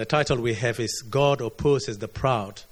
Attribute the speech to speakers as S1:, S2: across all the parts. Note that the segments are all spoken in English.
S1: The title we have is God Opposes the Proud,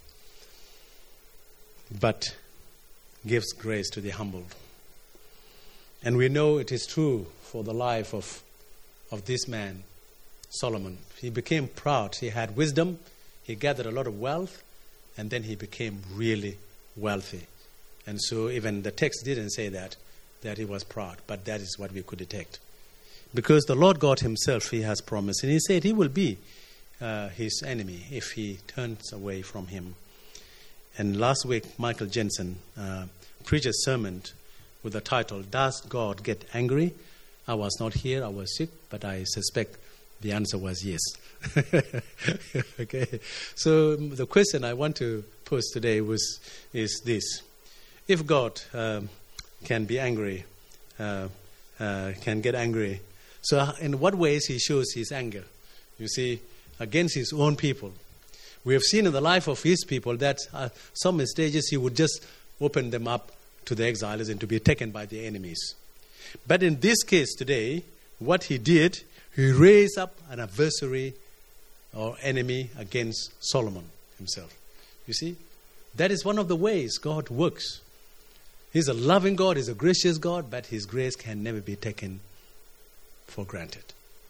S1: but gives grace to the humble. And we know it is true for the life of this man, Solomon. He became proud. He had wisdom. He gathered a lot of wealth. And then he became really wealthy. And so even the text didn't say that he was proud. But that is what we could detect. Because the Lord God himself, he has promised. And he said he will be his enemy if he turns away from him. And last week, Michael Jensen preached a sermon with the title, Does God Get Angry? I was not here, I was sick, but I suspect the answer was yes. Okay. So the question I want to pose today is this. If God can be angry, can get angry, so in what ways he shows his anger? You see, against his own people. We have seen in the life of his people that some stages he would just open them up to the exiles and to be taken by the enemies. But in this case today, what he did, he raised up an adversary or enemy against Solomon himself. You see, that is one of the ways God works. He's a loving God, he's a gracious God, but his grace can never be taken for granted.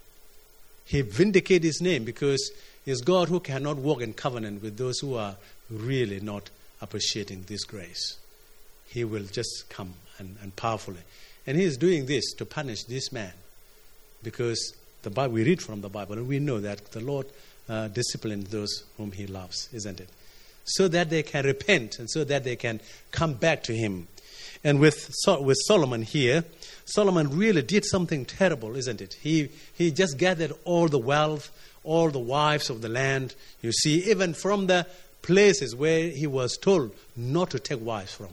S1: He vindicates his name because he's God who cannot walk in covenant with those who are really not appreciating this grace. He will just come and powerfully. And he is doing this to punish this man. Because the Bible, we read from the Bible and we know that the Lord disciplines those whom he loves, isn't it? So that they can repent and so that they can come back to him. And with Solomon here, Solomon really did something terrible, isn't it? He just gathered all the wealth, all the wives of the land. You see, even from the places where he was told not to take wives from.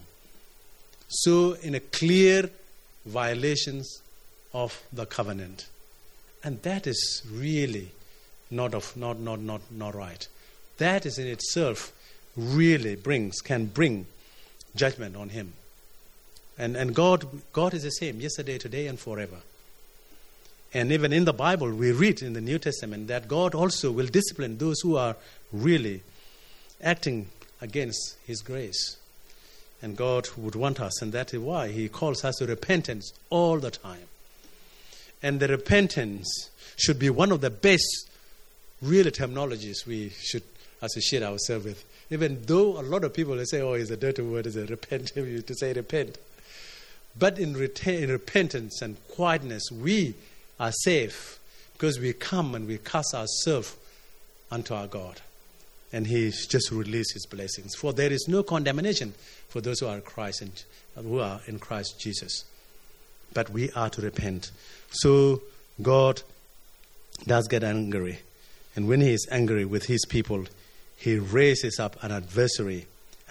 S1: So in a clear violations of the covenant. And that is really not right. That is in itself really can bring judgment on him. And God is the same yesterday, today, and forever. And even in the Bible, we read in the New Testament that God also will discipline those who are really acting against his grace. And God would want us, and that is why he calls us to repentance all the time. And the repentance should be one of the best real terminologies we should associate ourselves with. Even though a lot of people say, oh, it's a dirty word, it's a repent, to say repent. But in repentance and quietness, we are safe because we come and we cast ourselves unto our God. And he just released his blessings. For there is no condemnation for those who are Christ and who are in Christ Jesus. But we are to repent. So God does get angry. And when he is angry with his people, he raises up an adversary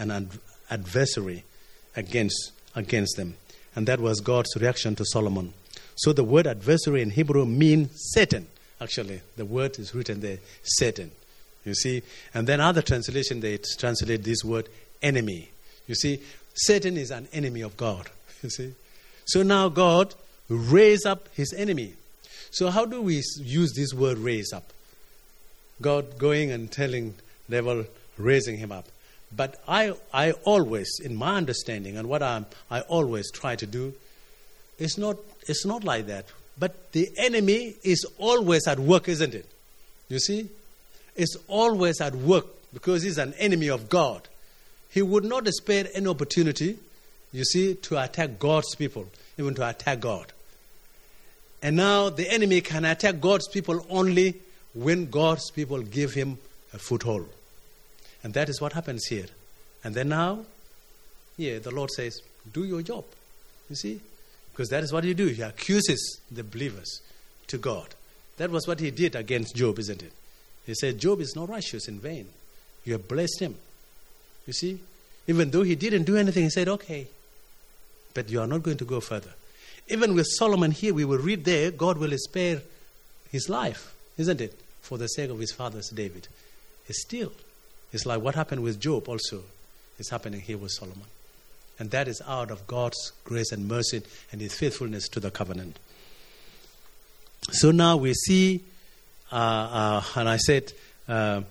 S1: against them. And that was God's reaction to Solomon. So the word adversary in Hebrew means Satan. Actually, the word is written there, Satan. You see, and then other translation, they translate this word enemy. You see, Satan is an enemy of God. You see, so now God raised up his enemy. So how do we use this word raise up? God going and telling devil, raising him up. But I always, in my understanding, and what I always try to do, it's not like that. But the enemy is always at work, isn't it? You see? Is always at work because he's an enemy of God. He would not spare any opportunity, you see, to attack God's people, even to attack God. And now the enemy can attack God's people only when God's people give him a foothold. And that is what happens here. And then now, the Lord says, do your job. You see? Because that is what he do. He accuses the believers to God. That was what he did against Job, isn't it? He said, Job is not righteous in vain. You have blessed him. You see? Even though he didn't do anything, he said, okay. But you are not going to go further. Even with Solomon here, we will read there, God will spare his life, isn't it? For the sake of his father's David. It's like what happened with Job also is happening here with Solomon. And that is out of God's grace and mercy and his faithfulness to the covenant. So now we see and I said, the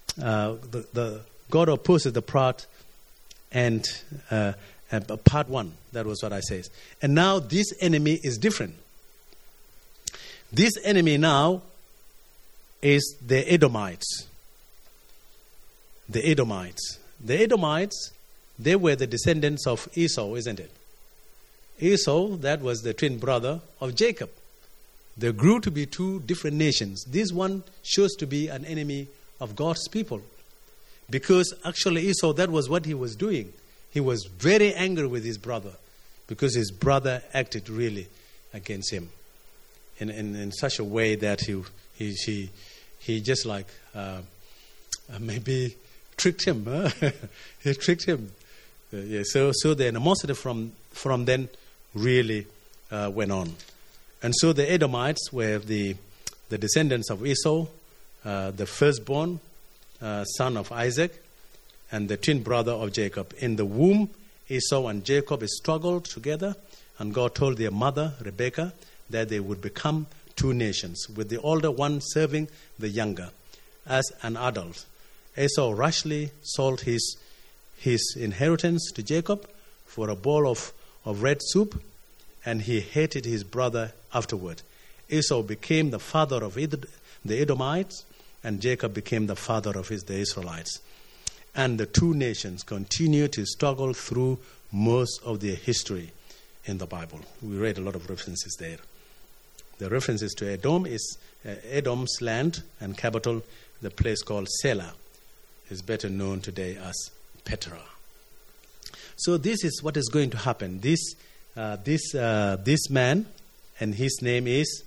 S1: God opposes the proud, and part 1. That was what I said. And now this enemy is different. This enemy now is the Edomites. The Edomites. The Edomites, they were the descendants of Esau, isn't it? Esau, that was the twin brother of Jacob. They grew to be 2 different nations. This one shows to be an enemy of God's people. Because actually Esau, that was what he was doing. He was very angry with his brother because his brother acted really against him in such a way that he just like maybe tricked him. He tricked him. So the animosity from then really went on. And so the Edomites were the descendants of Esau, the firstborn son of Isaac, and the twin brother of Jacob. In the womb, Esau and Jacob struggled together, and God told their mother, Rebekah, that they would become 2 nations, with the older one serving the younger. As an adult, Esau rashly sold his inheritance to Jacob for a bowl of red soup, and he hated his brother afterward. Esau became the father of the Edomites, and Jacob became the father of the Israelites. And the 2 nations continue to struggle through most of their history in the Bible. We read a lot of references there. The references to Edom is Edom's land and capital, the place called Selah, is better known today as Petra. So this is what is going to happen. This man, and his name is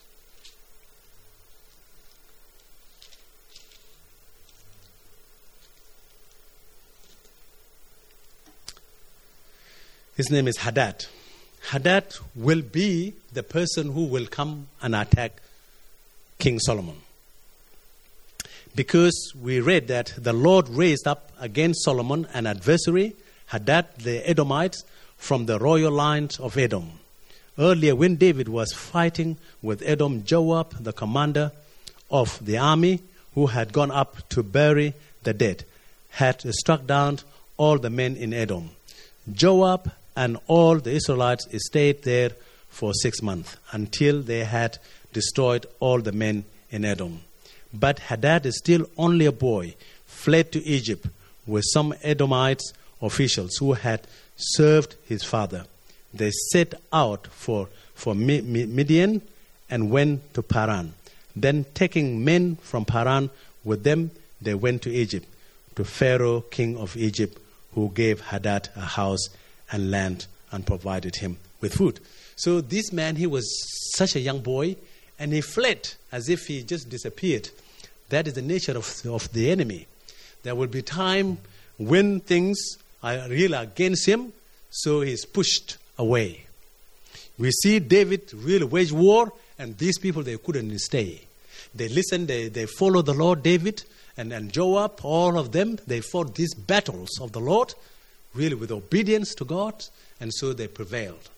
S1: Hadad. Hadad will be the person who will come and attack King Solomon. Because we read that the Lord raised up against Solomon an adversary, Hadad the Edomite, from the royal lines of Edom. Earlier, when David was fighting with Edom, Joab, the commander of the army, who had gone up to bury the dead, had struck down all the men in Edom. Joab and all the Israelites stayed there for 6 months until they had destroyed all the men in Edom. But Hadad is still only a boy, fled to Egypt with some Edomite officials who had served his father. They set out for Midian and went to Paran. Then taking men from Paran with them, they went to Egypt, to Pharaoh, king of Egypt, who gave Hadad a house and land and provided him with food. So this man, he was such a young boy, and he fled as if he just disappeared. That is the nature of the enemy. There will be time when things are really against him, so he's pushed away. We see David really wage war, and these people, they couldn't stay. They listened, they followed the Lord. David and Joab, all of them, they fought these battles of the Lord, really with obedience to God, and so they prevailed.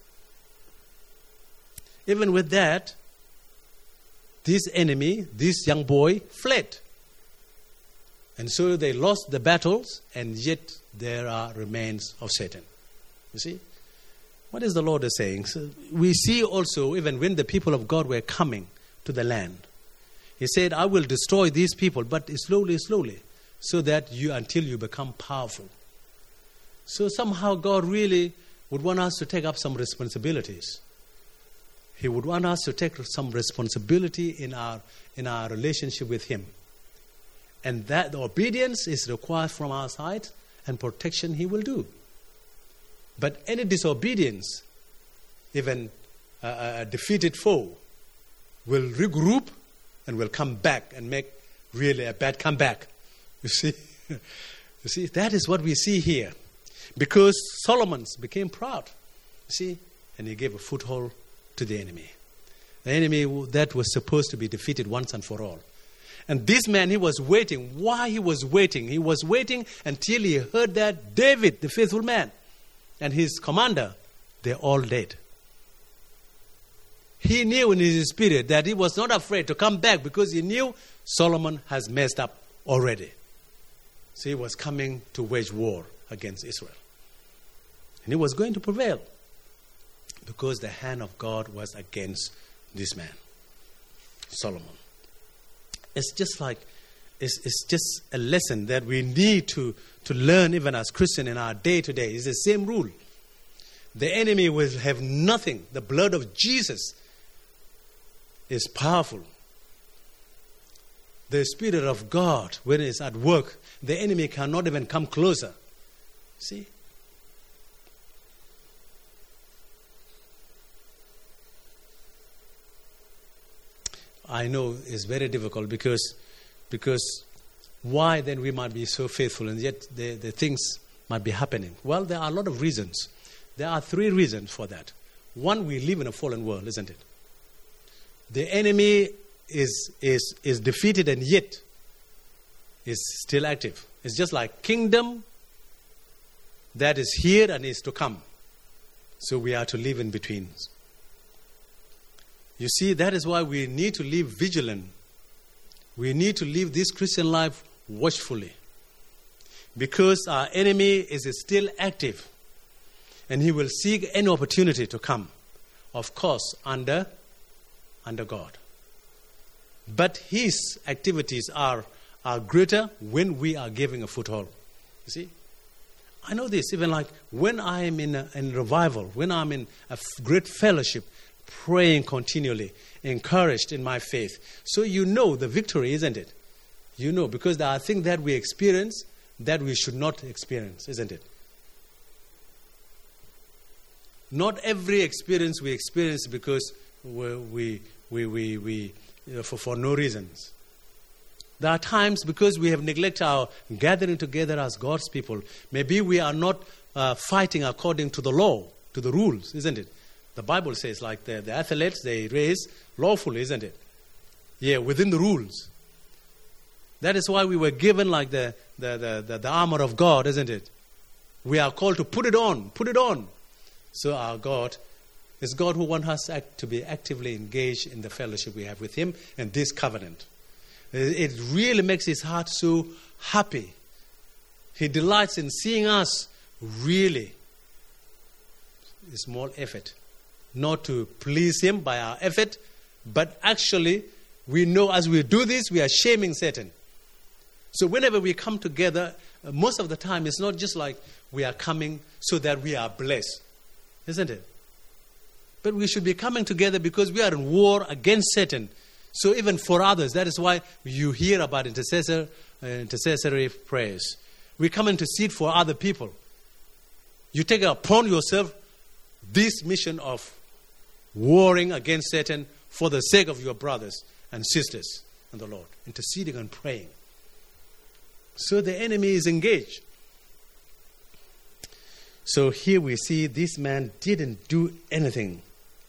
S1: Even with that, this enemy, this young boy, fled. And so they lost the battles, and yet there are remains of Satan. You see? What is the Lord saying? So we see also, even when the people of God were coming to the land, He said, I will destroy these people, but slowly, so that until you become powerful. So somehow God really would want us to take up some responsibilities. He would want us to take some responsibility in our relationship with Him. And that the obedience is required from our side, and protection He will do. But any disobedience, even a defeated foe, will regroup and will come back and make really a bad comeback. You see, that is what we see here. Because Solomon became proud, you see, and he gave a foothold to the enemy. The enemy that was supposed to be defeated once and for all. And this man, he was waiting. Why he was waiting? He was waiting until he heard that David, the faithful man, and his commander, they're all dead. he knew in his spirit that he was not afraid to come back because he knew Solomon has messed up already. So he was coming to wage war against Israel. And he was going to prevail because the hand of God was against this man, Solomon. It's just like, it's just a lesson that we need to learn even as Christians in our day-to-day. It's the same rule. The enemy will have nothing. The blood of Jesus is powerful. The Spirit of God, when it's at work, the enemy cannot even come closer. See? I know it's very difficult because why then we might be so faithful and yet the things might be happening? Well, there are a lot of reasons. There are 3 reasons for that. One, we live in a fallen world, isn't it? The enemy is defeated and yet is still active. It's just like kingdom that is here and is to come. So we are to live in between. You see, that is why we need to live vigilant. We need to live this Christian life watchfully. Because our enemy is still active. And he will seek any opportunity to come. Of course, under God. But his activities are greater when we are giving a foothold. You see? I know this, even like when I am in revival, when I'm in a great fellowship, praying continually, encouraged in my faith. So you know the victory, isn't it? You know, because there are things that we experience that we should not experience, isn't it? Not every experience we experience because we for no reasons. There are times because we have neglected our gathering together as God's people. Maybe we are not fighting according to the law, to the rules, isn't it? The Bible says like the athletes, they race lawfully, isn't it? Yeah, within the rules. That is why we were given like the armor of God, isn't it? We are called to put it on, put it on. So our God is God who wants us to be actively engaged in the fellowship we have with Him and this covenant. It really makes His heart so happy. He delights in seeing us really a small effort. Not to please Him by our effort, but actually we know as we do this, we are shaming Satan. So whenever we come together, most of the time it's not just like we are coming so that we are blessed. Isn't it? But we should be coming together because we are in war against Satan. So even for others, that is why you hear about intercessory prayers. We come intercede for other people. You take it upon yourself this mission of warring against Satan for the sake of your brothers and sisters in the Lord. Interceding and praying. So the enemy is engaged. So here we see this man didn't do anything.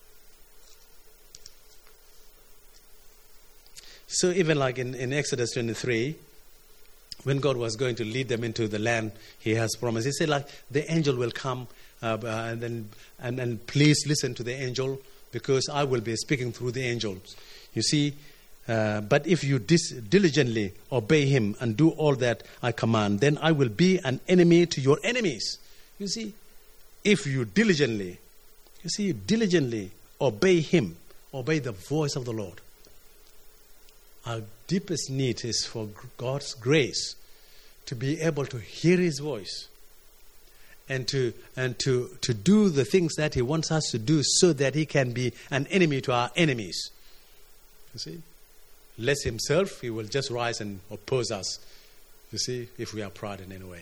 S1: So even like in Exodus 23, when God was going to lead them into the land He has promised, He said like the angel will come and please listen to the angel because I will be speaking through the angels. You see, but if you diligently obey Him and do all that I command, then I will be an enemy to your enemies. You see, if you diligently obey Him, obey the voice of the Lord. Our deepest need is for God's grace to be able to hear His voice and to do the things that He wants us to do so that He can be an enemy to our enemies. You see? Lest Himself, He will just rise and oppose us. You see, if we are proud in any way.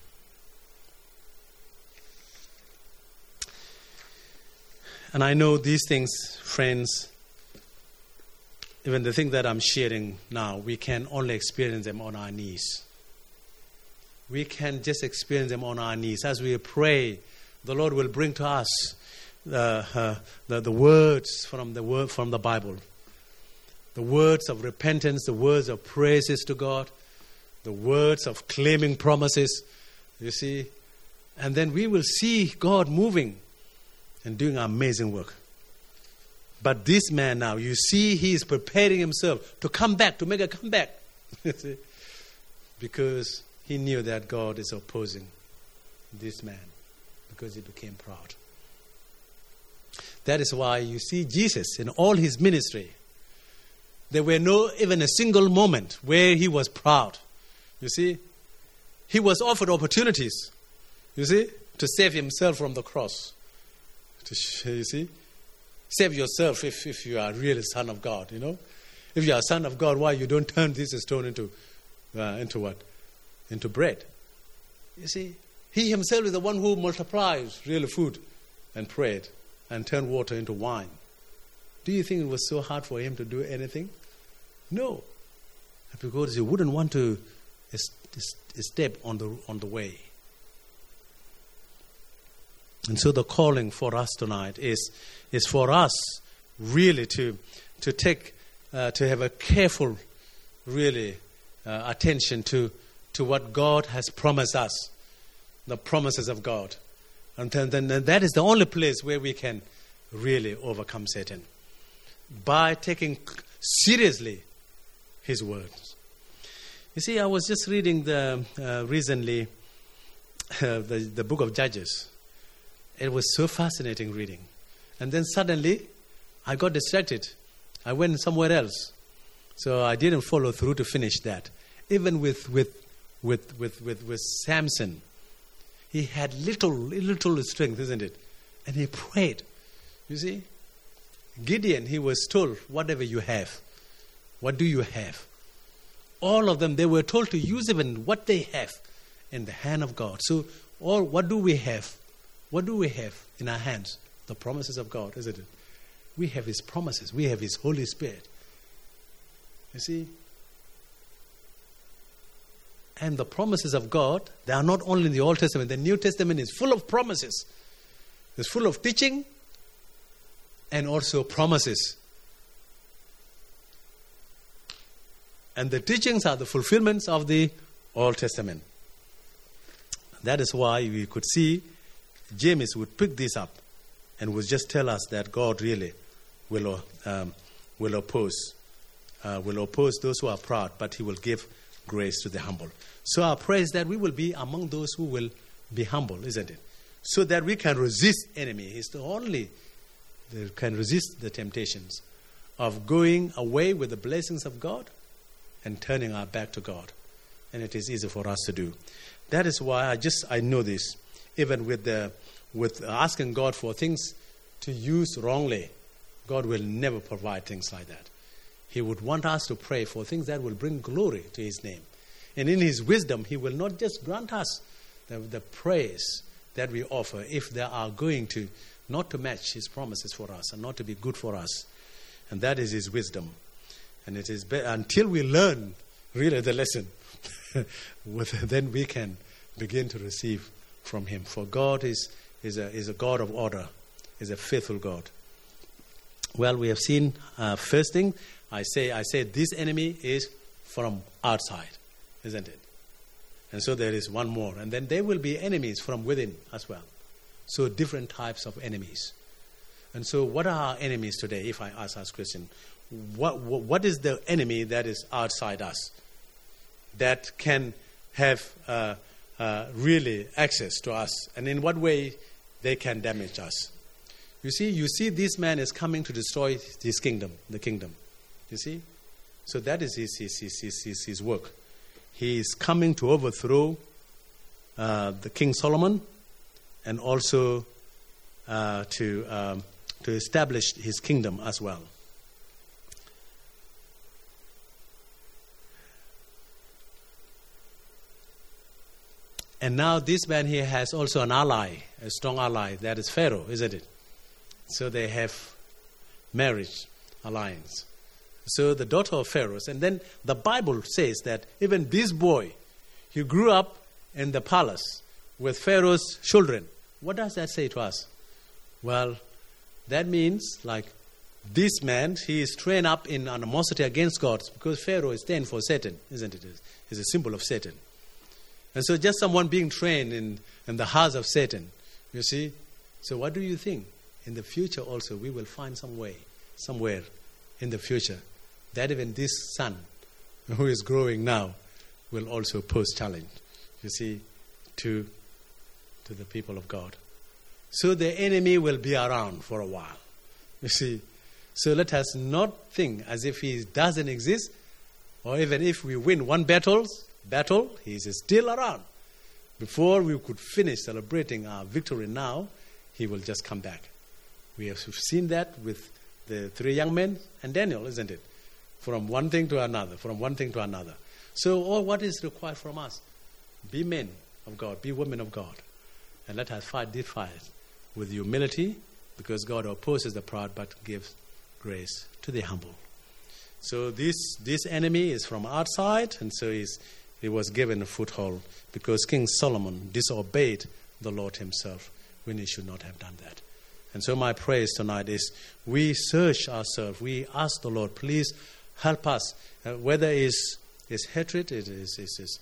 S1: And I know these things, friends, even the thing that I'm sharing now, we can only experience them on our knees. We can just experience them on our knees. As we pray, the Lord will bring to us the words from the Bible. The words of repentance, the words of praises to God, the words of claiming promises, you see. And then we will see God moving and doing amazing work. But this man now, you see, he is preparing himself to come back, to make a comeback. Because he knew that God is opposing this man, because he became proud. That is why you see Jesus in all his ministry. There were no even a single moment where he was proud. You see, he was offered opportunities, you see, to save himself from the cross. You see, save yourself if you are really son of God, you know. If you are son of God, why you don't turn this stone into what? Into bread. You see, he himself is the one who multiplies real food and prayed and turned water into wine. Do you think it was so hard for him to do anything? No. Because he wouldn't want to step on the way. And so the calling for us tonight is for us really to have a careful, really attention to what God has promised us, the promises of God. And then that is the only place where we can really overcome Satan, by taking seriously his words. You see, I was just reading recently the book of Judges. It was so fascinating reading. And then suddenly, I got distracted. I went somewhere else. So I didn't follow through to finish that. Even with Samson, he had little strength, isn't it? And he prayed. You see? Gideon, he was told, whatever you have. What do you have? All of them, they were told to use even what they have in the hand of God. So, what do we have? What do we have in our hands? The promises of God, isn't it? We have his promises. We have his Holy Spirit. You see? And the promises of God, they are not only in the Old Testament. The New Testament is full of promises. It's full of teaching and also promises. And the teachings are the fulfillments of the Old Testament. That is why we could see James would pick this up and would just tell us that God really will oppose those who are proud, but he will give grace to the humble. So our prayer is that we will be among those who will be humble, isn't it? So that we can resist enemy. He's the only that can resist the temptations of going away with the blessings of God and turning our back to God. And it is easy for us to do. That is why I know this. Even with asking God for things to use wrongly, God will never provide things like that. He would want us to pray for things that will bring glory to his name. And in his wisdom, he will not just grant us the praise that we offer if they are going to not to match his promises for us and not to be good for us. And that is his wisdom. And it is until we learn really the lesson, then we can begin to receive from him. For God is a God of order, is a faithful God. Well, we have seen first thing, I say this enemy is from outside, isn't it? And so there is one more. And then there will be enemies from within as well. So different types of enemies. And so what are our enemies today, if I ask us question? What is the enemy that is outside us that can have really access to us? And in what way they can damage us? You see this man is coming to destroy his kingdom, the kingdom. You see? So that is his work. He is coming to overthrow the King Solomon and also to establish his kingdom as well. And now this man here has also an ally, a strong ally, that is Pharaoh, isn't it? So they have marriage alliance. So the daughter of Pharaoh. And then the Bible says that even this boy, he grew up in the palace with Pharaoh's children. What does that say to us? Well, that means like this man, he is trained up in animosity against God because Pharaoh stands for Satan, isn't it? It's a symbol of Satan. And so just someone being trained in the house of Satan, you see. So what do you think? In the future also we will find some way somewhere in the future that even this son who is growing now will also pose challenge, you see, to the people of God. So the enemy will be around for a while, you see. So let us not think as if he doesn't exist, or even if we win one battle, he is still around. Before we could finish celebrating our victory now, he will just come back. We have seen that with the 3 young men and Daniel, isn't it? From one thing to another, from one thing to another. So all what is required from us, be men of God, be women of God. And let us fight this fight with humility, because God opposes the proud but gives grace to the humble. So this enemy is from outside, and so he was given a foothold because King Solomon disobeyed the Lord himself when he should not have done that. And so my praise tonight is we search ourselves. We ask the Lord, please help us. Whether it's hatred, it is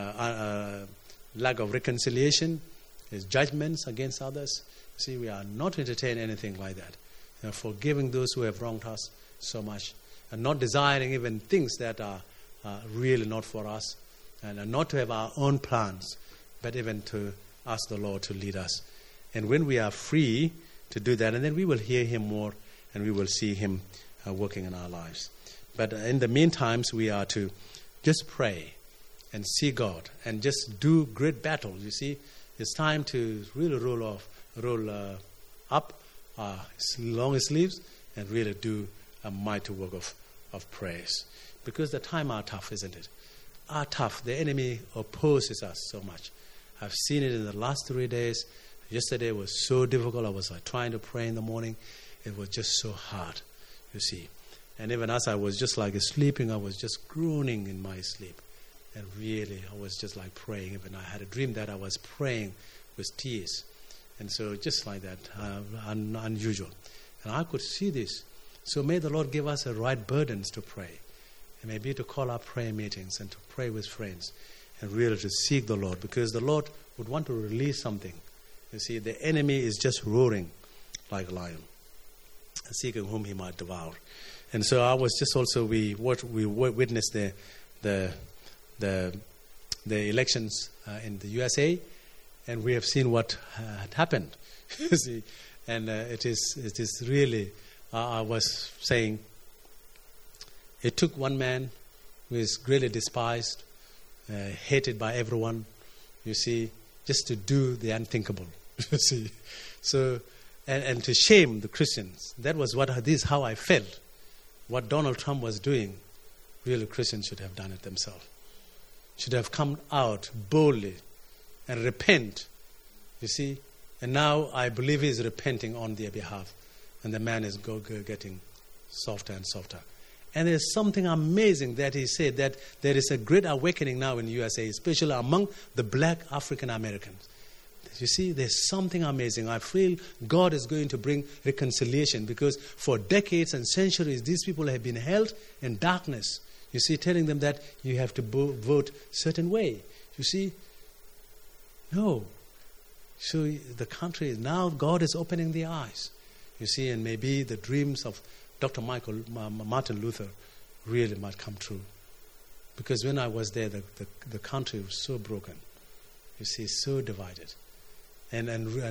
S1: lack of reconciliation, is judgments against others. See, we are not to entertain anything like that. Forgiving those who have wronged us so much, and not desiring even things that are really not for us, and not to have our own plans, but even to ask the Lord to lead us. And when we are free to do that, and then we will hear him more, and we will see him working in our lives. But in the meantime, we are to just pray and see God and just do great battle. You see, it's time to really roll up our long sleeves and really do a mighty work of praise. Because the time are tough, isn't it? Are tough. The enemy opposes us so much. I've seen it in the last 3 days. Yesterday was so difficult. I was trying to pray in the morning. It was just so hard, you see. And even as I was just sleeping, I was just groaning in my sleep. And really, I was just praying. Even I had a dream that I was praying with tears. And so just like that, unusual. And I could see this. So may the Lord give us the right burdens to pray. And maybe to call our prayer meetings and to pray with friends. And really to seek the Lord. Because the Lord would want to release something. You see, the enemy is just roaring like a lion, seeking whom he might devour. And so I was just also, we witnessed the elections in the USA, and we have seen what had happened. You see, and it is really, I was saying, it took one man who is greatly despised, hated by everyone, you see, just to do the unthinkable. You see, so and to shame the Christians. That was how I felt. What Donald Trump was doing, really Christians should have done it themselves. Should have come out boldly and repent. You see, and now I believe he's repenting on their behalf, and the man is getting softer and softer. And there's something amazing that he said, that there is a great awakening now in the USA, especially among the black African Americans. You see, there's something amazing. I feel God is going to bring reconciliation, because for decades and centuries, these people have been held in darkness. You see, telling them that you have to vote certain way. You see, no. So the country, now God is opening the eyes. You see, and maybe the dreams of Dr. Martin Luther really might come true. Because when I was there, the country was so broken. You see, so divided. And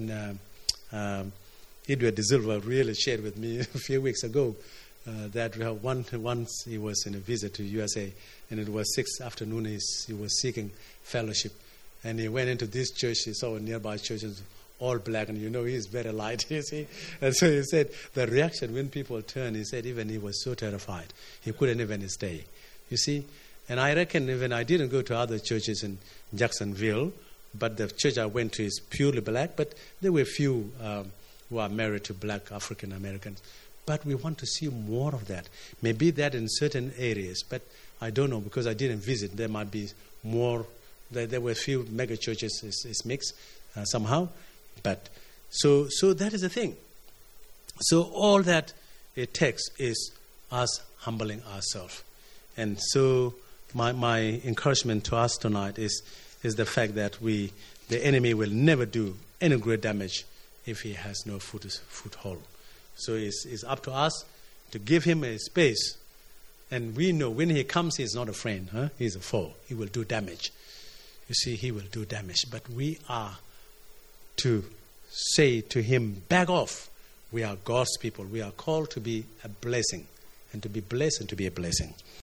S1: Edward De Silva really shared with me a few weeks ago that once he was in a visit to USA, and it was 6 afternoon, he was seeking fellowship. And he went into this church, he saw a nearby church, all black, and he's very light, you see. And so he said the reaction when people turned, he said even he was so terrified, he couldn't even stay, you see. And I reckon even I didn't go to other churches in Jacksonville, but the church I went to is purely black, but there were few who are married to black African Americans. But we want to see more of that. Maybe that in certain areas, but I don't know, because I didn't visit. There might be more. There were a few mega churches, it's mixed somehow. But so that is the thing. So all that it takes is us humbling ourselves. And so my encouragement to us tonight is the fact that the enemy will never do any great damage if he has no foothold. So it's up to us to give him a space. And we know when he comes, he's not a friend. He's a foe. He will do damage. You see, he will do damage. But we are to say to him, back off. We are God's people. We are called to be a blessing, and to be blessed and to be a blessing.